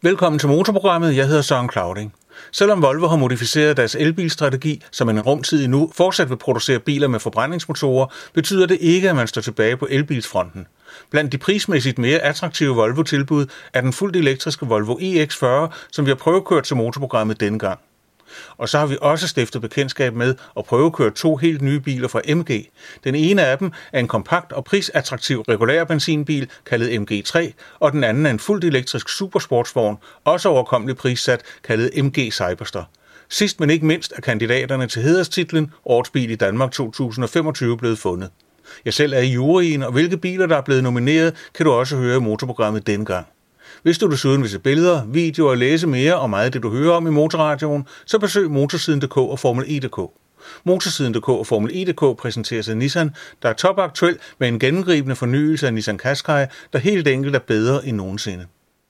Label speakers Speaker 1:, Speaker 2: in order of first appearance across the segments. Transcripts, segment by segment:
Speaker 1: Velkommen til Motorprogrammet. Jeg hedder Søren Clauding. Selvom Volvo har modificeret deres elbilstrategi, så man i rumtid endnu fortsat vil producere biler med forbrændingsmotorer, betyder det ikke, at man står tilbage på elbilsfronten. Blandt de prismæssigt mere attraktive Volvo-tilbud er den fuldt elektriske Volvo EX40, som vi har prøvekørt til Motorprogrammet denne gang. Og så har vi også stiftet bekendtskab med at prøvekøre 2 helt nye biler fra MG. Den ene af dem er en kompakt og prisattraktiv regulær benzinbil kaldet MG3, og den anden er en fuldt elektrisk supersportsvogn, også overkommeligt prissat, kaldet MG Cyberster. Sidst men ikke mindst er kandidaterne til hæderstitlen Årets bil i Danmark 2025 blevet fundet. Jeg selv er i juryen, og hvilke biler der er blevet nomineret, kan du også høre i Motorprogrammet denne gang. Hvis du desuden vil se billeder, videoer og læse mere om meget af det, du hører om i Motorradioen, så besøg Motorsiden.dk og Formel E.dk. Motorsiden.dk og Formel E.dk præsenteres af Nissan, der er topaktuel med en gennemgribende fornyelse af Nissan Qashqai, der helt enkelt er bedre end nogensinde.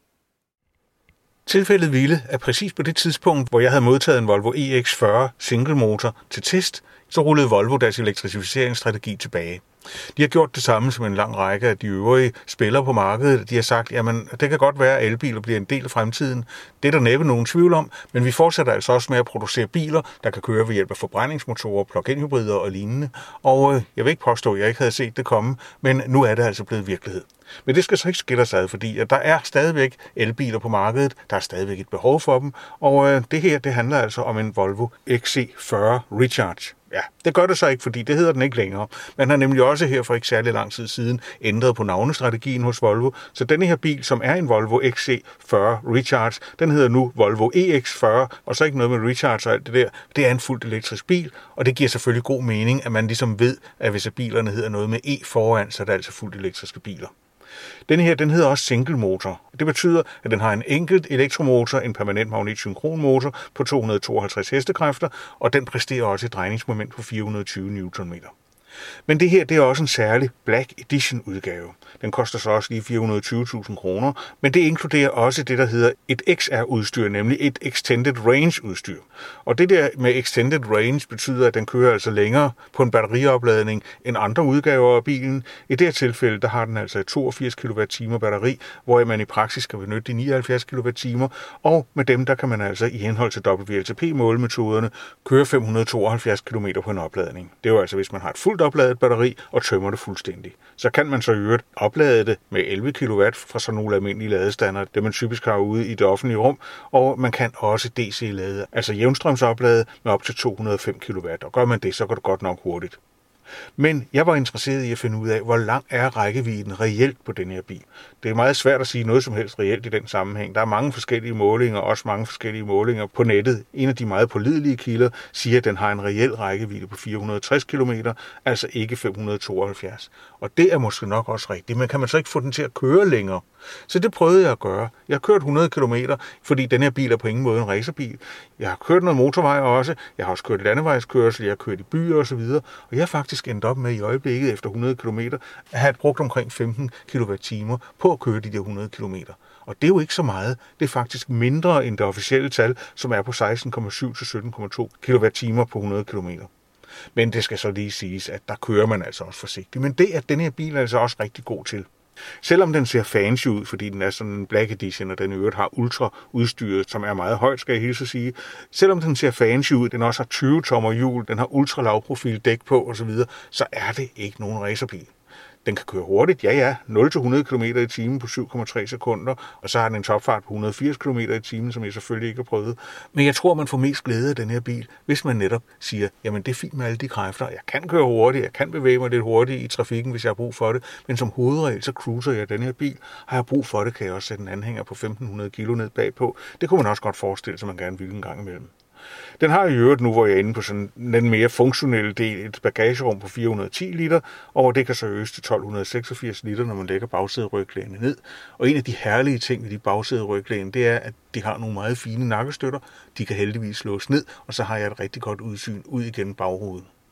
Speaker 1: Tilfældet ville, at præcis på det tidspunkt, hvor jeg havde modtaget en Volvo EX40 single motor til test, så rullede Volvo deres elektrificeringsstrategi tilbage. De har gjort det samme som en lang række af de øvrige spillere på markedet. De har sagt, jamen det kan godt være, at elbiler bliver en del af fremtiden. Det er der næppe nogen tvivl om, men vi fortsætter altså også med at producere biler, der kan køre ved hjælp af forbrændingsmotorer, plug-in hybrider og lignende. Og jeg vil ikke påstå, at jeg ikke havde set det komme, men nu er det altså blevet virkelighed. Men det skal så ikke skille sig ad, fordi at der er stadigvæk elbiler på markedet, der er stadigvæk et behov for dem, og det her, det handler altså om en Volvo XC40 Recharge. Ja, det gør det så ikke, fordi det hedder den ikke længere. Man har nemlig også her for ikke særlig lang tid siden ændret på navnestrategien hos Volvo, så denne her bil, som er en Volvo XC40 Recharge, den hedder nu Volvo EX40, og så ikke noget med Recharge og alt det der. Det er en fuldt elektrisk bil, og det giver selvfølgelig god mening, at man ligesom ved, at hvis bilerne hedder noget med E foran, så er det altså fuldt elektriske biler. Denne her, den hedder også single motor. Det betyder, at den har en enkelt elektromotor, en permanent magnetsynkronmotor på 252 hestekræfter, og den præsterer også et drejningsmoment på 420 Nm. Men det her, det er også en særlig Black Edition udgave. Den koster så også lige 420.000 kroner, men det inkluderer også det, der hedder et XR-udstyr, nemlig et Extended Range-udstyr. Og det der med Extended Range betyder, at den kører altså længere på en batteriopladning end andre udgaver af bilen. I det her tilfælde, der har den altså et 82 kWh batteri, hvor man i praksis skal benytte de 79 kWh, og med dem, der kan man altså i henhold til WLTP-målemetoderne køre 572 km på en opladning. Det er jo altså, hvis man har et fuldt opladet batteri og tømmer det fuldstændig. Så kan man så i øvrigt oplade det med 11 kW fra sådan nogle almindelige ladestander, det man typisk har ude i det offentlige rum, og man kan også DC-lade, altså jævnstrømsoplade med op til 205 kW, og gør man det, så går det godt nok hurtigt. Men jeg var interesseret i at finde ud af, hvor lang er rækkevidden reelt på den her bil. Det er meget svært at sige noget som helst reelt i den sammenhæng. Der er mange forskellige målinger, også mange forskellige målinger på nettet. En af de meget pålidelige kilder siger, at den har en reel rækkevidde på 460 km, altså ikke 572. Og det er måske nok også rigtigt, men kan man så ikke få den til at køre længere? Så det prøvede jeg at gøre. Jeg har kørt 100 km, fordi den her bil er på ingen måde en racerbil. Jeg har kørt noget motorvej også. Jeg har også kørt landevejskørsel, jeg har kørt i byer osv. Og jeg har faktisk endt op med i øjeblikket efter 100 km at have brugt omkring 15 kWh på at køre de der 100 km. Og det er jo ikke så meget. Det er faktisk mindre end det officielle tal, som er på 16,7 til 17,2 kWh på 100 km. Men det skal så lige siges, at der kører man altså også forsigtigt. Men det er den her bil altså også rigtig god til. Selvom den ser fancy ud, fordi den er sådan en Black Edition, og den i øvrigt har ultra-udstyret, som er meget højt, skal jeg hilse at sige. Selvom den ser fancy ud, den også har 20 tommer hjul, den har ultra-lavprofil dæk på osv., så er det ikke nogen racerbil. Den kan køre hurtigt, ja, 0-100 km i timen på 7,3 sekunder, og så har den en topfart på 180 km i timen, som jeg selvfølgelig ikke har prøvet. Men jeg tror, man får mest glæde af den her bil, hvis man netop siger, jamen det er fint med alle de kræfter, jeg kan køre hurtigt, jeg kan bevæge mig lidt hurtigt i trafikken, hvis jeg har brug for det, men som hovedregel, så cruiser jeg den her bil. Har jeg brug for det, kan jeg også sætte en anhænger på 1500 kg ned bagpå. Det kunne man også godt forestille sig, man gerne ville en gang imellem. Den har i øvrigt nu, hvor jeg er inde på sådan den mere funktionelle del, et bagagerum på 410 liter, og det kan så øges til 1286 liter, når man lægger bagsæderyglænet ned. Og en af de herlige ting ved de bagsæderyglæn, det er, at de har nogle meget fine nakkestøtter. De kan heldigvis slås ned, og så har jeg et rigtig godt udsyn ud igennem bagruden.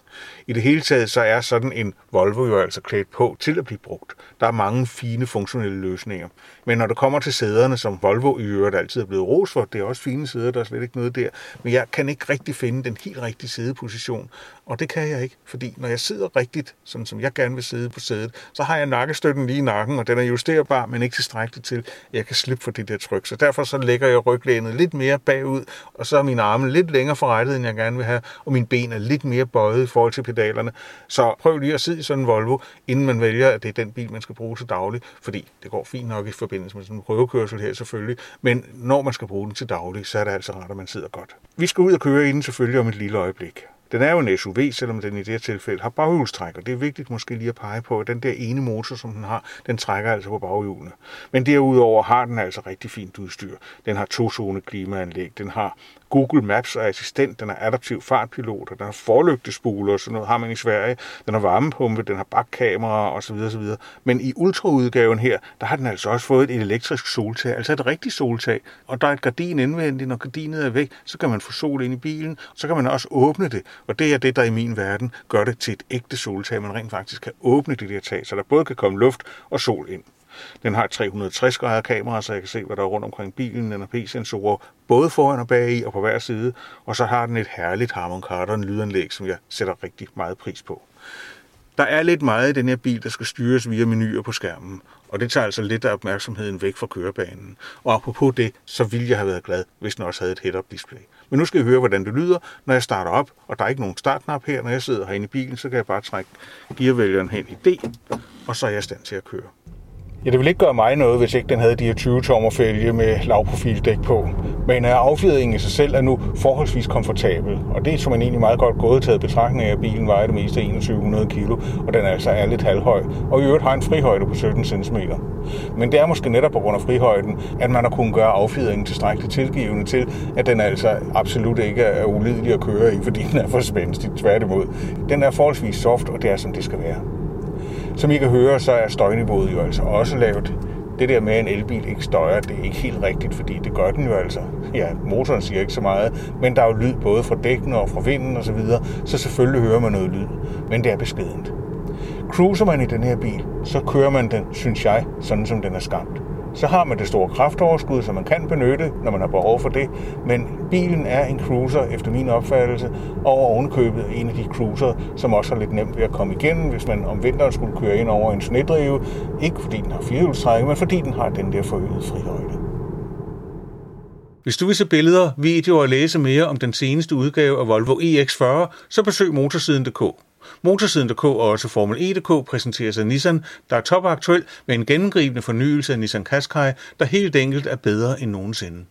Speaker 1: I det hele taget så er sådan en Volvo jo altså klædt på til at blive brugt. Der er mange fine funktionelle løsninger. Men når det kommer til sæderne, som Volvo i øvrigt altid er blevet ros for, det er også fine sæder, der er slet ikke noget der, men jeg kan ikke rigtig finde den helt rigtige sædeposition. Og det kan jeg ikke, fordi når jeg sidder rigtigt, sådan som jeg gerne vil sidde på sædet, så har jeg nakkestøtten lige i nakken, og den er justerbar, men ikke tilstrækkeligt til, at jeg kan slippe for det der tryk. Så derfor så lægger jeg ryglænet lidt mere bagud, og så er mine arme lidt længere forrettet, end jeg gerne vil have, og mine ben er lidt mere bøjet i forhold til pedalerne. Så prøv lige at sidde i sådan en Volvo, inden man vælger, at det er den bil, man skal bruge til daglig, fordi det går fint nok i forbindelse med sådan en prøvekørsel her selvfølgelig, men når man skal bruge den til daglig, så er det altså ret, at man sidder godt. Vi skal ud og køre i den selvfølgelig om et lille øjeblik. Den er jo en SUV, selvom den i det her tilfælde har baghjulstræk, og det er vigtigt måske lige at pege på, at den der ene motor, som den har, den trækker altså på baghjulene. Men derudover har den altså rigtig fint udstyr. Den har 2-zone klimaanlæg, den har Google Maps og assistent, den har adaptiv fartpilot, den har forlygtespuler, sådan noget har man i Sverige, den har varmepumpe, den har bakkamera osv. osv. Men i ultraudgaven her, der har den altså også fået et elektrisk soltag, altså et rigtigt soltag, og der er et gardin indvendigt, når gardinet er væk, så kan man få sol ind i bilen, så kan man også åbne det, og det er det, der i min verden gør det til et ægte soltag, man rent faktisk kan åbne det der tag, så der både kan komme luft og sol ind. Den har et 360 grader kamera, så jeg kan se, hvad der er rundt omkring bilen. Den har P-sensorer både foran og bag i og på hver side. Og så har den et herligt Harman Kardon lydanlæg, som jeg sætter rigtig meget pris på. Der er lidt meget i den her bil, der skal styres via menuer på skærmen. Og det tager altså lidt af opmærksomheden væk fra kørebanen. Og apropos det, så ville jeg have været glad, hvis den også havde et head-up display. Men nu skal jeg høre, hvordan det lyder, når jeg starter op. Og der er ikke nogen startknap her. Når jeg sidder herinde i bilen, så kan jeg bare trække gearvælgeren hen i D, og så er jeg i stand til at køre. Ja, det ville ikke gøre mig noget, hvis ikke den havde de her 20-tommer fælge med lavprofildæk på. Men affjedringen i sig selv er nu forholdsvis komfortabel, og det er som man egentlig meget godt gået taget betragtning af, at bilen vejer det meste af 2100 kilo, og den altså er lidt halvhøj, og i øvrigt har en frihøjde på 17 cm. Men det er måske netop på grund af frihøjden, at man har kunnet gøre affjedringen tilstrækkeligt tilgivende til, at den altså absolut ikke er ulidelig at køre i, fordi den er for spændstig, tværtimod. Den er forholdsvis soft, og det er som det skal være. Som I kan høre, så er støjniveauet jo altså også lavt. Det der med, at en elbil ikke støjer, det er ikke helt rigtigt, fordi det gør den jo altså. Ja, motoren siger ikke så meget, men der er jo lyd både fra dækkene og fra vinden osv., så selvfølgelig hører man noget lyd, men det er beskedent. Cruiser man i den her bil, så kører man den, synes jeg, sådan som den er skabt. Så har man det store kraftoverskud, som man kan benytte, når man har behov for det, men bilen er en cruiser efter min opfattelse, og ovenkøbet en af de cruiser, som også er lidt nemt ved at komme igennem, hvis man om vinteren skulle køre ind over en snedrive, ikke fordi den har firehjulstræk, men fordi den har den der forøgede frihøjde. Hvis du vil se billeder, videoer og læse mere om den seneste udgave af Volvo EX40, så besøg motorsiden.dk. Motorsiden.dk og også Formel E.dk præsenteres af Nissan, der er topaktuel med en gennemgribende fornyelse af Nissan Qashqai, der helt enkelt er bedre end nogensinde.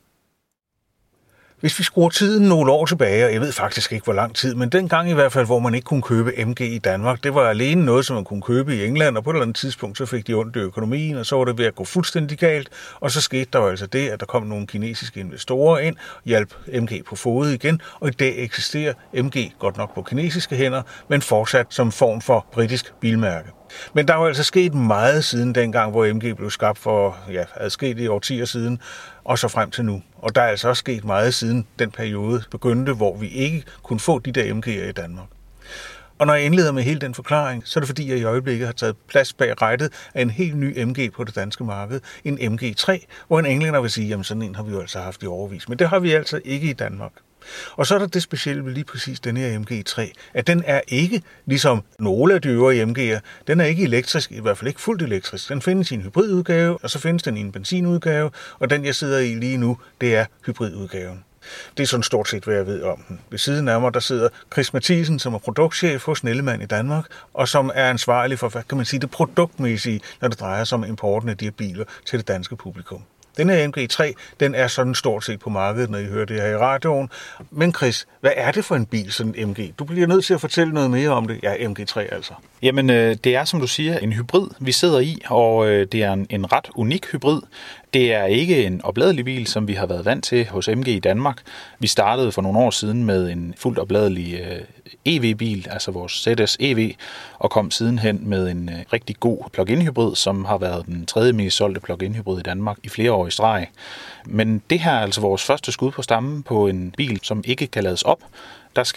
Speaker 1: Hvis vi skruer tiden nogle år tilbage, og jeg ved faktisk ikke hvor lang tid, men dengang i hvert fald, hvor man ikke kunne købe MG i Danmark, det var alene noget, som man kunne købe i England, og på et eller andet tidspunkt, så fik de ondt i økonomien, og så var det ved at gå fuldstændig galt, og så skete der jo altså det, at der kom nogle kinesiske investorer ind, hjalp MG på fode igen, og i dag eksisterer MG godt nok på kinesiske hænder, men fortsat som form for britisk bilmærke. Men der er jo altså sket meget siden dengang, hvor MG blev skabt for adskillige årtier siden, og så frem til nu. Og der er altså også sket meget siden den periode begyndte, hvor vi ikke kunne få de der MG'er i Danmark. Og når jeg indleder med hele den forklaring, så er det fordi, jeg i øjeblikket har taget plads bag rettet af en helt ny MG på det danske marked, en MG3, hvor en englænder vil sige, jamen sådan en har vi jo altså haft i årevis. Men det har vi altså ikke i Danmark. Og så er der det specielle ved lige præcis den her MG3, at den er ikke, ligesom nogle af de øvrige MG'er, den er ikke elektrisk, i hvert fald ikke fuldt elektrisk. Den findes i en hybridudgave, og så findes den i en benzinudgave, og den jeg sidder i lige nu, det er hybridudgaven. Det er sådan stort set, hvad jeg ved om den. Ved siden af mig, der sidder Chris Mathisen, som er produktchef hos Snellemann i Danmark, og som er ansvarlig for, hvad kan man sige, det produktmæssige, når det drejer sig om importen af de her biler til det danske publikum. Den her MG3, den er sådan stort set på markedet, når I hører det her i radioen. Men Chris, hvad er det for en bil, sådan en MG? Du bliver nødt til at fortælle noget mere om det. Ja, MG3 altså.
Speaker 2: Jamen, det er, som du siger, en hybrid, vi sidder i, og det er en ret unik hybrid. Det er ikke en opladelig bil, som vi har været vant til hos MG i Danmark. Vi startede for nogle år siden med en fuldt opladelig EV-bil, altså vores ZS EV, og kom sidenhen med en rigtig god plug-in hybrid, som har været den tredje mest solgte plug-in hybrid i Danmark i flere år i streg. Men det her er altså vores første skud på stammen på en bil, som ikke kan lades op. Der skal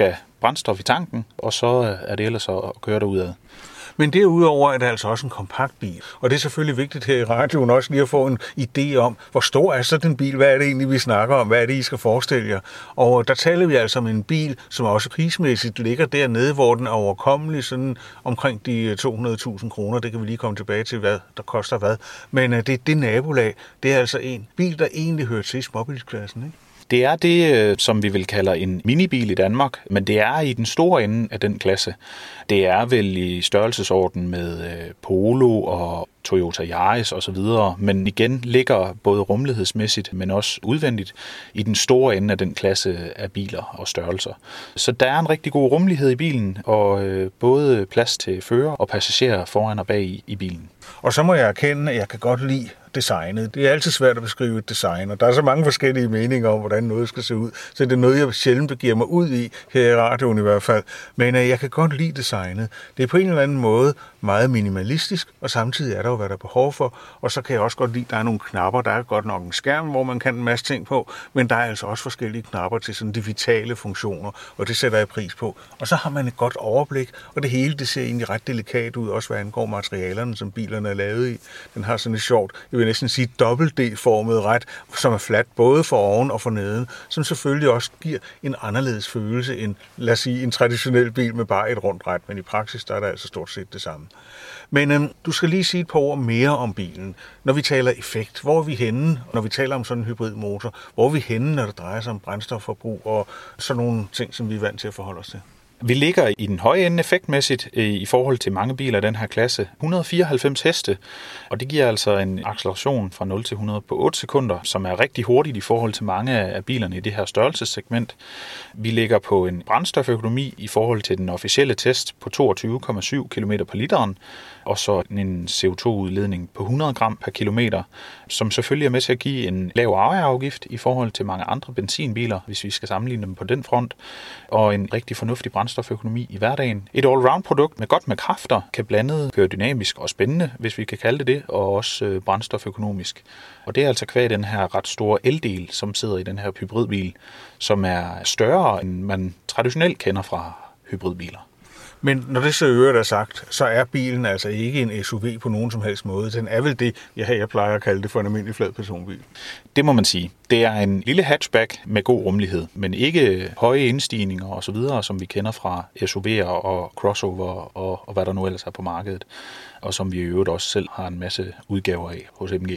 Speaker 2: brændstof i tanken, og så er det ellers at køre derudad.
Speaker 1: Men derudover er det altså også en kompakt bil. Og det er selvfølgelig vigtigt her i radioen også lige at få en idé om, hvor stor er så den bil? Hvad er det egentlig, vi snakker om? Hvad er det, I skal forestille jer? Og der taler vi altså om en bil, som også prismæssigt ligger dernede, hvor den er overkommelig, sådan omkring de 200.000 kroner. Det kan vi lige komme tilbage til, hvad der koster hvad. Men det nabolag, det er altså en bil, der egentlig hører til i småbilsklassen, ikke?
Speaker 2: Det er det, som vi vil kalde en minibil i Danmark, men det er i den store ende af den klasse. Det er vel i størrelsesorden med Polo og Toyota Yaris osv., men igen ligger både rummelighedsmæssigt, men også udvendigt i den store ende af den klasse af biler og størrelser. Så der er en rigtig god rummelighed i bilen, og både plads til fører og passagerer foran og bag i bilen.
Speaker 1: Og så må jeg erkende, at jeg kan godt lide designet. Det er altid svært at beskrive et design, og der er så mange forskellige meninger om, hvordan noget skal se ud. Så det er noget, jeg sjældent begiver mig ud i, her i radioen i hvert fald. Men jeg kan godt lide designet. Det er på en eller anden måde meget minimalistisk, og samtidig er der jo, hvad der er behov for. Og så kan jeg også godt lide, at der er nogle knapper. Der er godt nok en skærm, hvor man kan en masse ting på, men der er altså også forskellige knapper til sådan de vitale funktioner, og det sætter jeg pris på. Og så har man et godt overblik, og det hele det ser egentlig ret delikat ud, også hvad angår materialerne, som bilerne er lavet i. Den har sådan et sjovt, jeg vil næsten sige dobbelt D-formet ret, som er fladt både for oven og for neden, som selvfølgelig også giver en anderledes følelse end, lad os sige, en traditionel bil med bare et rundt ret, men i praksis der er der altså stort set det samme. Men du skal lige sige et par ord mere om bilen. Når vi taler effekt, hvor er vi henne? Når vi taler om sådan en hybridmotor, hvor er vi henne, når det drejer sig om brændstofforbrug og sådan nogle ting, som vi er vant til at forholde os til?
Speaker 2: Vi ligger i den høje ende effektmæssigt i forhold til mange biler af den her klasse. 194 heste, og det giver altså en acceleration fra 0 til 100 på 8 sekunder, som er rigtig hurtigt i forhold til mange af bilerne i det her størrelsessegment. Vi ligger på en brændstoføkonomi i forhold til den officielle test på 22,7 km per literen, og så en CO2-udledning på 100 gram per kilometer, som selvfølgelig er med til at give en lav ejerafgift i forhold til mange andre benzinbiler, hvis vi skal sammenligne dem på den front, og en rigtig fornuftig brændstoføkonomi i hverdagen. Et all-round-produkt med godt med kræfter, kan blandet køre dynamisk og spændende, hvis vi kan kalde det, og også brændstoføkonomisk. Og det er altså kvad den her ret store eldel, som sidder i den her hybridbil, som er større, end man traditionelt kender fra hybridbiler.
Speaker 1: Men når det så øvrigt er sagt, så er bilen altså ikke en SUV på nogen som helst måde. Den er vel det, jeg plejer at kalde det for en almindelig flad personbil.
Speaker 2: Det må man sige. Det er en lille hatchback med god rummelighed, men ikke høje indstigninger osv., som vi kender fra SUV'er og crossover og hvad der nu ellers er på markedet, og som vi i øvrigt også selv har en masse udgaver af hos MG.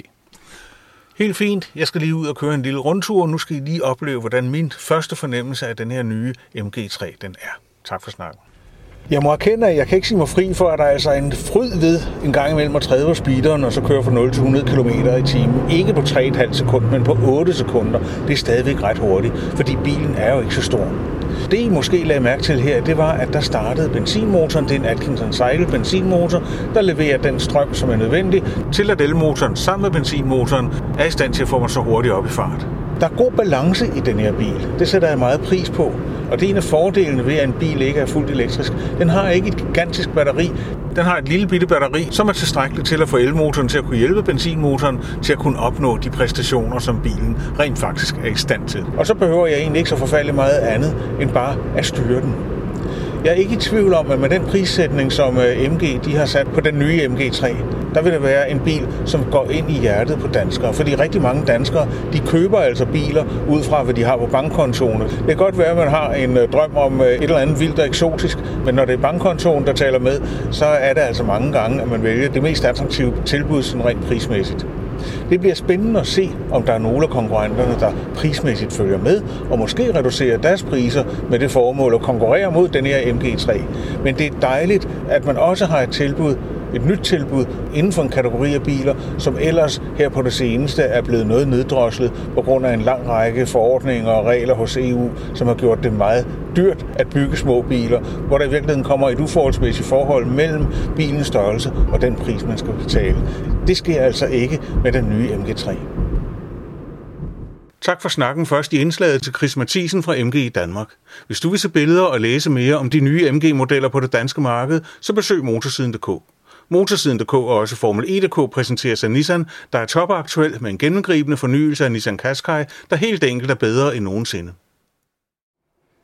Speaker 1: Helt fint. Jeg skal lige ud og køre en lille rundtur, og nu skal I lige opleve, hvordan min første fornemmelse af den her nye MG3 den er. Tak for snakken. Jeg må erkende, at jeg kan ikke sige mig fri for, at der er altså en fryd ved en gang imellem at træde på speederen, og så køre fra 0 til 100 km i timen. Ikke på 3,5 sekunder, men på 8 sekunder. Det er stadigvæk ret hurtigt, fordi bilen er jo ikke så stor. Det I måske lagde mærke til her, det var, at der startede benzinmotoren. Det er en Atkinson Cycle benzinmotor, der leverer den strøm, som er nødvendig, til at elmotoren sammen med benzinmotoren er i stand til at få mig så hurtigt op i fart. Der er god balance i den her bil. Det sætter jeg meget pris på. Og det er en af fordelene ved, at en bil ikke er fuldt elektrisk. Den har ikke et gigantisk batteri. Den har et lille bitte batteri, som er tilstrækkeligt til at få elmotoren til at kunne hjælpe benzinmotoren til at kunne opnå de præstationer, som bilen rent faktisk er i stand til. Og så behøver jeg egentlig ikke så forfærdeligt meget andet, end bare at styre den. Jeg er ikke i tvivl om, at med den prissætning, som MG de har sat på den nye MG3, der vil det være en bil, som går ind i hjertet på danskere. Fordi rigtig mange danskere, de køber altså biler ud fra, hvad de har på bankkontoen. Det kan godt være, at man har en drøm om et eller andet vildt og eksotisk, men når det er bankkontoen, der taler med, så er det altså mange gange, at man vælger det mest attraktive tilbud sådan rent prismæssigt. Det bliver spændende at se, om der er nogle af konkurrenterne, der prismæssigt følger med, og måske reducerer deres priser med det formål at konkurrere mod den her MG3. Men det er dejligt, at man også har et nyt tilbud inden for en kategori af biler, som ellers her på det seneste er blevet noget neddroslet på grund af en lang række forordninger og regler hos EU, som har gjort det meget dyrt at bygge små biler, hvor der i virkeligheden kommer et uforholdsmæssigt forhold mellem bilens størrelse og den pris, man skal betale. Det sker altså ikke med den nye MG3. Tak for snakken først i indslaget til Chris Mathisen fra MG i Danmark. Hvis du vil se billeder og læse mere om de nye MG-modeller på det danske marked, så besøg motorsiden.dk. Motorsiden.dk og også Formel E.dk præsenteres af Nissan, der er topaktuel med en gennemgribende fornyelse af Nissan Qashqai, der helt enkelt er bedre end nogensinde.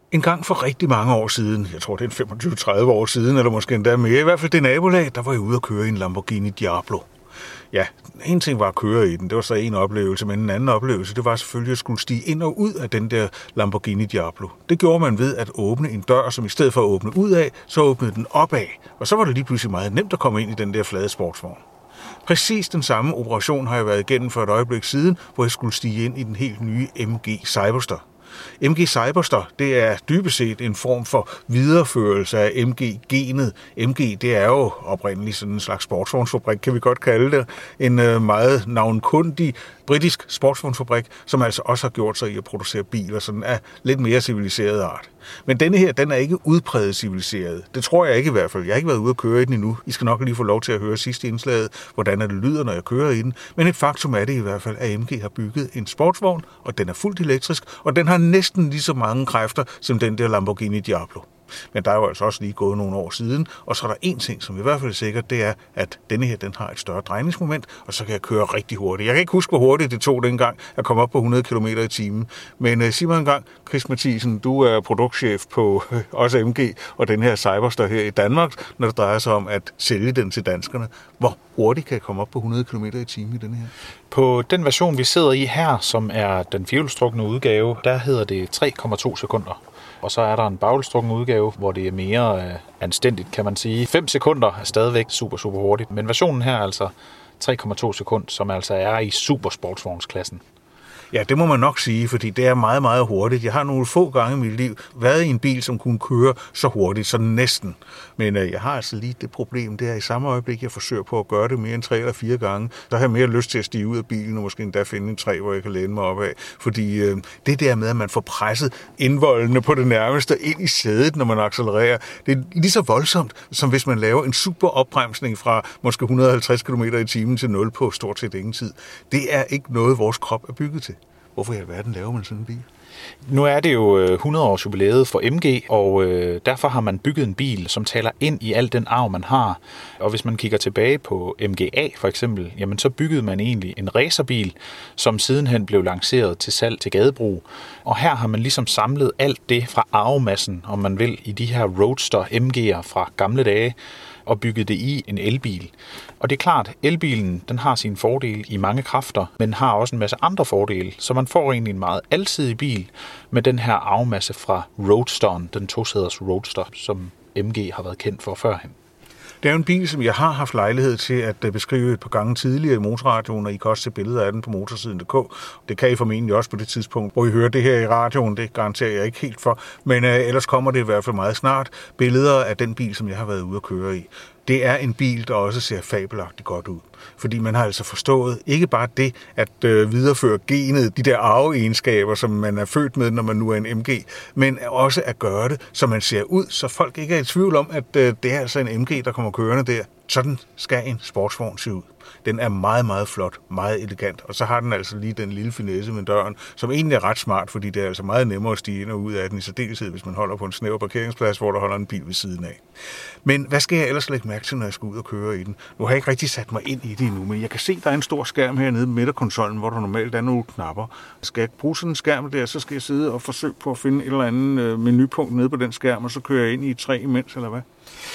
Speaker 1: En gang for rigtig mange år siden, jeg tror det er 25-30 år siden, eller måske endda mere, i hvert fald det nabolag, der var jeg ude at køre i en Lamborghini Diablo. Ja, en ting var at køre i den, det var så en oplevelse, men en anden oplevelse, det var selvfølgelig at skulle stige ind og ud af den der Lamborghini Diablo. Det gjorde man ved at åbne en dør, som i stedet for at åbne ud af, så åbnede den opad, og så var det lige pludselig meget nemt at komme ind i den der flade sportsvogn. Præcis den samme operation har jeg været igennem for et øjeblik siden, hvor jeg skulle stige ind i den helt nye MG Cyberster. MG Cyberster, det er dybest set en form for videreførelse af MG-genet. MG, det er jo oprindeligt sådan en slags sportsvognsfabrik, kan vi godt kalde det. En meget navnkundig britisk sportsvognsfabrik, som altså også har gjort sig i at producere biler sådan af lidt mere civiliseret art. Men denne her, den er ikke udpræget civiliseret. Det tror jeg ikke i hvert fald. Jeg har ikke været ude at køre i den endnu. I skal nok lige få lov til at høre sidste indslaget, hvordan det lyder, når jeg kører i den. Men et faktum er det i hvert fald, at MG har bygget en sportsvogn, og den er fuldt elektrisk, og den har næsten lige så mange kræfter som den der Lamborghini Diablo. Men der er jo altså også lige gået nogle år siden, og så er der en ting, som i hvert fald er sikkert, det er, at denne her, den har et større drejningsmoment, og så kan jeg køre rigtig hurtigt. Jeg kan ikke huske, hvor hurtigt det tog dengang at komme op på 100 km i timen. Men sig mig engang, Chris Mathisen, du er produktchef på også MG og den her Cyberster her i Danmark, når det drejer sig om at sælge den til danskerne. Hvor hurtigt kan jeg komme op på 100 km i timen i den her?
Speaker 2: På den version, vi sidder i her, som er den firehjulstrukne udgave, der hedder det 3,2 sekunder. Og så er der en baghjulstrukken udgave, hvor det er mere anstændigt, kan man sige. 5 sekunder er stadigvæk super, super hurtigt. Men versionen her er altså 3,2 sekunder, som altså er i supersportsvognsklassen.
Speaker 1: Ja, det må man nok sige, fordi det er meget, meget hurtigt. Jeg har nogle få gange i mit liv været i en bil, som kunne køre så hurtigt, så næsten. Men jeg har altså lige det problem, det er i samme øjeblik, jeg forsøger på at gøre det mere end 3 eller 4 gange. Der har jeg mere lyst til at stige ud af bilen, og måske endda finde en træ, hvor jeg kan læne mig op af. Fordi det der med, at man får presset indvoldene på det nærmeste ind i sædet, når man accelererer, det er lige så voldsomt, som hvis man laver en super opbremsning fra måske 150 km i timen til 0 på stort set ingen tid. Det er ikke noget, vores krop er bygget til. Hvorfor i alverden laver man sådan en bil?
Speaker 2: Nu er det jo 100 års jubilæet for MG, og derfor har man bygget en bil, som taler ind i al den arv, man har. Og hvis man kigger tilbage på MGA for eksempel, jamen så byggede man egentlig en racerbil, som sidenhen blev lanceret til salg til gadebrug. Og her har man ligesom samlet alt det fra arvemassen, om man vil, i de her Roadster MG'er fra gamle dage, og bygget det i en elbil. Og det er klart, elbilen den har sine fordele i mange kræfter, men har også en masse andre fordele, så man får egentlig en meget alsidig bil med den her arvemasse fra Roadsteren, den tosæders Roadster, som MG har været kendt for førhen.
Speaker 1: Det er jo en bil, som jeg har haft lejlighed til at beskrive et par gange tidligere i Motorradioen, og I kan også se billeder af den på motorsiden.dk. Det kan I formentlig også på det tidspunkt, hvor I hører det her i radioen. Det garanterer jeg ikke helt for, men ellers kommer det i hvert fald meget snart. Billeder af den bil, som jeg har været ude at køre i. Det er en bil, der også ser fabelagtigt godt ud. Fordi man har altså forstået ikke bare det at videreføre genet, de der arveegenskaber, som man er født med, når man nu er en MG, men også at gøre det, så man ser ud, så folk ikke er i tvivl om, at det er altså en MG, der kommer kørende der. Sådan skal en sportsvogn se ud. Den er meget, meget flot, meget elegant, og så har den altså lige den lille finesse med døren, som egentlig er ret smart, fordi det er altså meget nemmere at stige ind og ud af den, i særdeleshed, hvis man holder på en snæver parkeringsplads, hvor der holder en bil ved siden af. Men hvad skal jeg ellers lægge mærke til, når jeg skal ud og køre i den? Nu har jeg ikke rigtig sat mig ind i det endnu, men jeg kan se, at der er en stor skærm hernede i midterkonsollen, hvor der normalt er nogle knapper. Skal jeg bruge sådan en skærm der, så skal jeg sidde og forsøge på at finde et eller andet menupunkt nede på den skærm, og så kører jeg ind i et træ imens, eller hvad?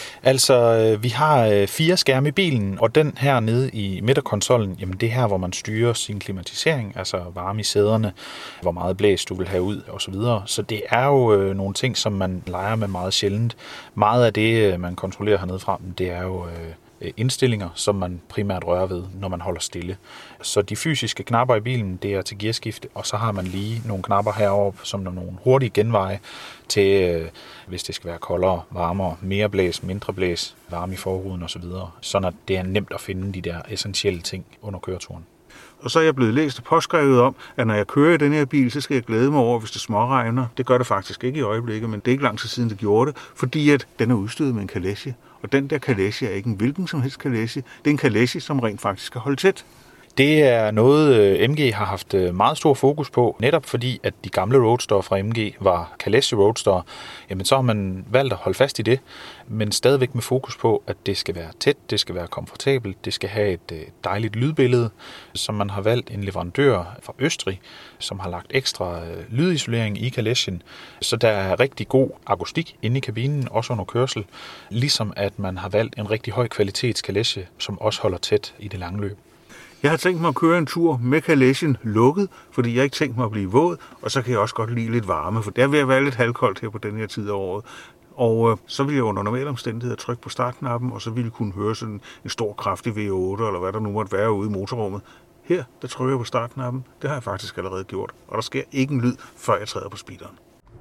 Speaker 2: Altså, vi har 4 skærme i bilen, og den her nede i midterkonsollen, jamen det er her, hvor man styrer sin klimatisering, altså varme i sæderne, hvor meget blæs du vil have ud osv. Så det er jo nogle ting, som man leger med meget sjældent. Meget af det, man kontrollerer hernede fra, det er jo indstillinger, som man primært rører ved, når man holder stille. Så de fysiske knapper i bilen, det er til gearskifte, og så har man lige nogle knapper heroppe, som er nogle hurtige genveje til, hvis det skal være koldere, varmere, mere blæs, mindre blæs, varme i forruden osv., sådan at det er nemt at finde de der essentielle ting under køreturen.
Speaker 1: Og så er jeg blevet læst og påskrevet om, at når jeg kører i den her bil, så skal jeg glæde mig over, hvis det småregner. Det gør det faktisk ikke i øjeblikket, men det er ikke lang tid siden, det gjorde det, fordi at den er udstyret med en kalesje. Og den der kalesje er ikke en hvilken som helst kalesje. Det er en kalesje, som rent faktisk skal holde tæt.
Speaker 2: Det er noget, MG har haft meget stor fokus på, netop fordi, at de gamle Roadster fra MG var Kalesje Roadster. Jamen, så har man valgt at holde fast i det, men stadigvæk med fokus på, at det skal være tæt, det skal være komfortabelt, det skal have et dejligt lydbillede, som man har valgt en leverandør fra Østrig, som har lagt ekstra lydisolering i Kalesjen, så der er rigtig god akustik inde i kabinen, også under kørsel, ligesom at man har valgt en rigtig høj kvalitets Kalesje, som også holder tæt i det lange løb.
Speaker 1: Jeg har tænkt mig at køre en tur med Kalesjen lukket, fordi jeg ikke tænkt mig at blive våd, og så kan jeg også godt lide lidt varme, for det er ved at være lidt halvkoldt her på den her tid af året. Og så vil jeg under normale omstændigheder trykke på startknappen, og så ville jeg kunne høre sådan en stor kraftig V8, eller hvad der nu måtte være ude i motorrummet. Her, der trykker jeg på startknappen. Det har jeg faktisk allerede gjort, og der sker ikke en lyd, før jeg træder på speederen.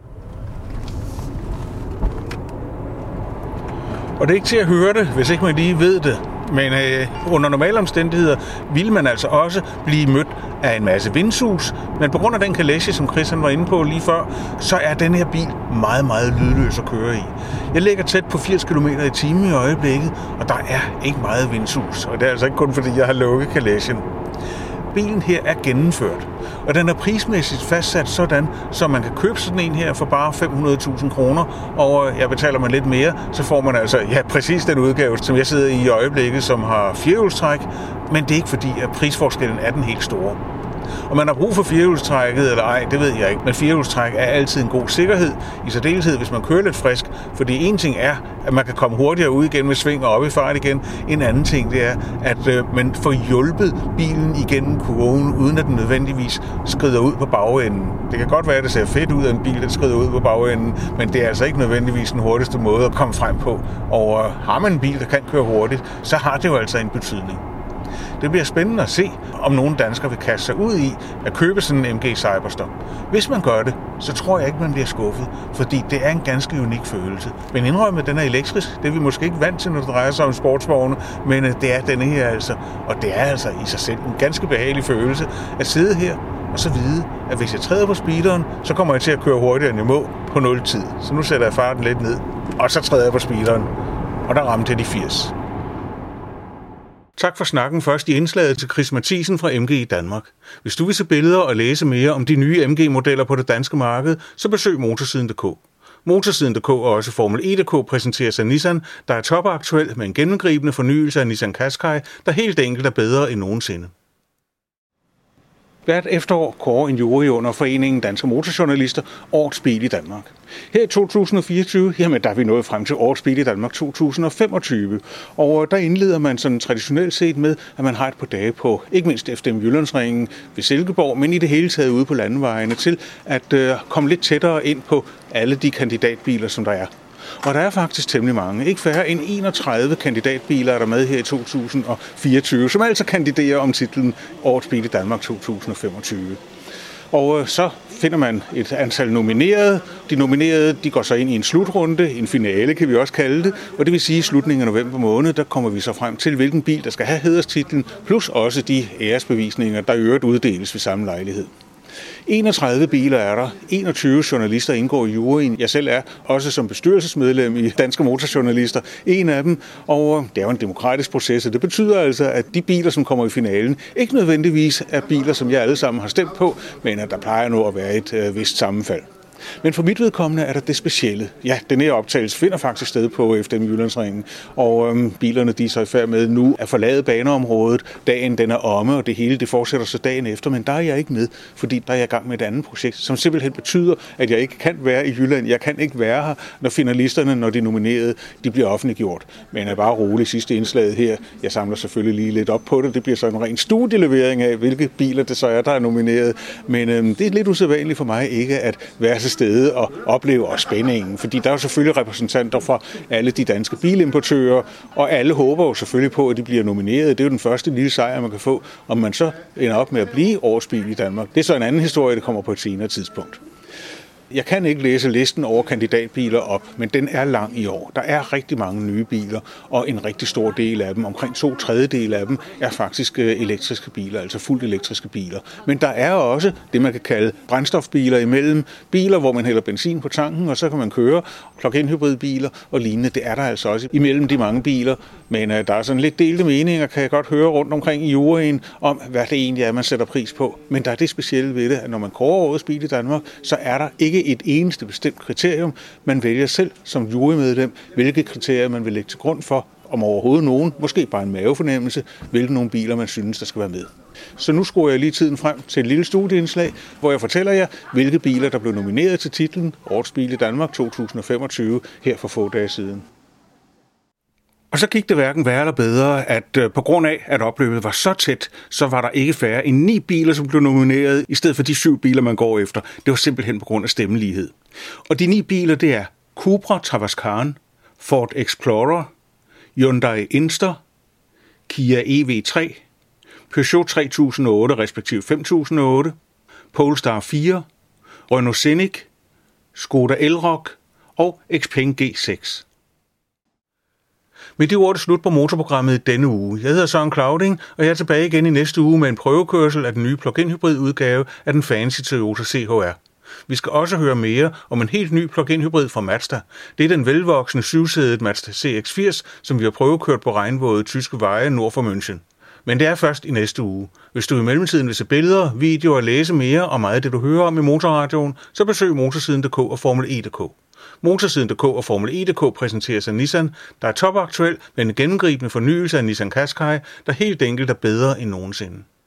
Speaker 1: Og det er ikke til at høre det, hvis ikke man lige ved det. Men under normale omstændigheder ville man altså også blive mødt af en masse vindsus. Men på grund af den Kalesje, som Chris var inde på lige før, så er den her bil meget, meget lydløs at køre i. Jeg ligger tæt på 80 km i timen i øjeblikket, og der er ikke meget vindsus. Og det er altså ikke kun fordi, jeg har lukket Kalesjen. Bilen her er gennemført, og den er prismæssigt fastsat sådan, så man kan købe sådan en her for bare 500.000 kroner, og jeg betaler man lidt mere, så får man altså præcis den udgave, som jeg sidder i øjeblikket, som har firehjulstræk, men det er ikke fordi, at prisforskellen er den helt store. Om man har brug for firehjulstrækket eller ej, det ved jeg ikke, men firehjulstræk er altid en god sikkerhed, i særdeleshed hvis man kører lidt frisk, fordi en ting er, at man kan komme hurtigere ud igen med sving og op i fart igen. En anden ting, det er, at man får hjulpet bilen igennem kurven, uden at den nødvendigvis skrider ud på bagenden. Det kan godt være, at det ser fedt ud af en bil, der skrider ud på bagenden, men det er altså ikke nødvendigvis den hurtigste måde at komme frem på. Og har man en bil, der kan køre hurtigt, så har det jo altså en betydning. Det bliver spændende at se, om nogle danskere vil kaste sig ud i at købe sådan en MG Cyberster. Hvis man gør det, så tror jeg ikke, man bliver skuffet, fordi det er en ganske unik følelse. Men indrømmet, den er elektrisk. Det er vi måske ikke vant til, når det drejer sig om sportsvogne, men det er denne her altså. Og det er altså i sig selv en ganske behagelig følelse at sidde her og så vide, at hvis jeg træder på speederen, så kommer jeg til at køre hurtigere, end jeg må på 0 tid. Så nu sætter jeg farten lidt ned, og så træder jeg på speederen, og der ramte jeg de 80. Tak for snakken først i indslaget til Chris Mathisen fra MG i Danmark. Hvis du vil se billeder og læse mere om de nye MG-modeller på det danske marked, så besøg motorsiden.dk. Motorsiden.dk og også Formel E.dk præsenteres af Nissan, der er topaktuel med en gennemgribende fornyelse af Nissan Qashqai, der helt enkelt er bedre end nogensinde. Hvert efterår kårer en jury under Foreningen Danske Motorjournalister Årets Bil i Danmark. Her i 2024, jamen der er vi nået frem til Årets Bil i Danmark 2025. Og der indleder man sådan traditionelt set med, at man har et par dage på, ikke mindst FDM Jyllandsringen ved Silkeborg, men i det hele taget ude på landevejene til at komme lidt tættere ind på alle de kandidatbiler, som der er. Og der er faktisk temmelig mange. Ikke færre end 31 kandidatbiler er der med her i 2024, som altså kandiderer om titlen Årets Bil i Danmark 2025. Og så finder man et antal nominerede. De nominerede de går så ind i en slutrunde, en finale kan vi også kalde det, og det vil sige i slutningen af november måned, der kommer vi så frem til, hvilken bil der skal have hæderstitlen, plus også de æresbevisninger, der i øvrigt uddeles ved samme lejlighed. 31 biler er der, 21 journalister indgår i juryen. Jeg selv er også som bestyrelsesmedlem i Danske Motorjournalister en af dem, og det er jo en demokratisk proces, og det betyder altså, at de biler, som kommer i finalen, ikke nødvendigvis er biler, som jeg alle sammen har stemt på, men at der plejer nu at være et vist sammenfald. Men for mit vedkommende er der det specielle. Ja, den her optagelse finder faktisk sted på FDM Jyllandsringen, og bilerne de er så i færd med nu at forlade baneområdet. Dagen den er omme, og det hele det fortsætter så dagen efter, men der er jeg ikke med, fordi der er jeg i gang med et andet projekt, som simpelthen betyder, at jeg ikke kan være i Jylland. Jeg kan ikke være her, når finalisterne, når de nominerede, de bliver offentliggjort. Men er bare rolig sidste indslaget her. Jeg samler selvfølgelig lige lidt op på det. Det bliver så en ren studielevering af, hvilke biler det så er, der er nomineret. Men det er lidt usædvanligt for mig ikke at være til stede og opleve også spændingen, fordi der er jo selvfølgelig repræsentanter fra alle de danske bilimportører, og alle håber jo selvfølgelig på, at de bliver nomineret. Det er jo den første lille sejr, man kan få, om man så ender op med at blive årets bil i Danmark. Det er så en anden historie, der kommer på et senere tidspunkt. Jeg kan ikke læse listen over kandidatbiler op, men den er lang i år. Der er rigtig mange nye biler, og en rigtig stor del af dem, omkring 2/3 af dem, er faktisk elektriske biler, altså fuldt elektriske biler. Men der er også det, man kan kalde brændstofbiler imellem. Biler, hvor man hælder benzin på tanken, og så kan man køre plug-in hybridbiler og lignende. Det er der altså også imellem de mange biler. Men der er sådan lidt delte meninger, kan jeg godt høre rundt omkring i juryen, om hvad det egentlig er, man sætter pris på. Men der er det specielle ved det, at når man kårer årets bil i Danmark, så er der ikke et eneste bestemt kriterium. Man vælger selv som jurymedlem, hvilke kriterier man vil lægge til grund for, om overhovedet nogen, måske bare en mavefornemmelse, hvilke nogle biler man synes, der skal være med. Så nu skruer jeg lige tiden frem til et lille studieindslag, hvor jeg fortæller jer, hvilke biler, der blev nomineret til titlen Årets bil i Danmark 2025 her for få dage siden. Og så gik det hverken værre eller bedre, at på grund af, at opløbet var så tæt, så var der ikke færre end 9 biler, som blev nomineret, i stedet for de 7 biler, man går efter. Det var simpelthen på grund af stemmelighed. Og de 9 biler, det er Cupra Tavascan, Ford Explorer, Hyundai Inster, Kia EV3, Peugeot 3008 respektive 5008, Polestar 4, Renault Scenic, Skoda Elroq og Xpeng G6. Med de ord er det slut på motorprogrammet i denne uge. Jeg hedder Søren Clauding, og jeg er tilbage igen i næste uge med en prøvekørsel af den nye plug-in hybrid udgave af den fancy Toyota CHR. Vi skal også høre mere om en helt ny plug-in hybrid fra Mazda. Det er den velvoksne 7-sædede Mazda CX-80, som vi har prøvekørt på regnvåde tyske veje nord for München. Men det er først i næste uge. Hvis du i mellemtiden vil se billeder, videoer og læse mere om meget af det, du hører om i Motorradioen, så besøg motorsiden.dk og Formel E.dk. Motorsiden.dk og Formel E.dk præsenteres af Nissan, der er topaktuel med en gennemgribende fornyelse af Nissan Qashqai, der helt enkelt er bedre end nogensinde.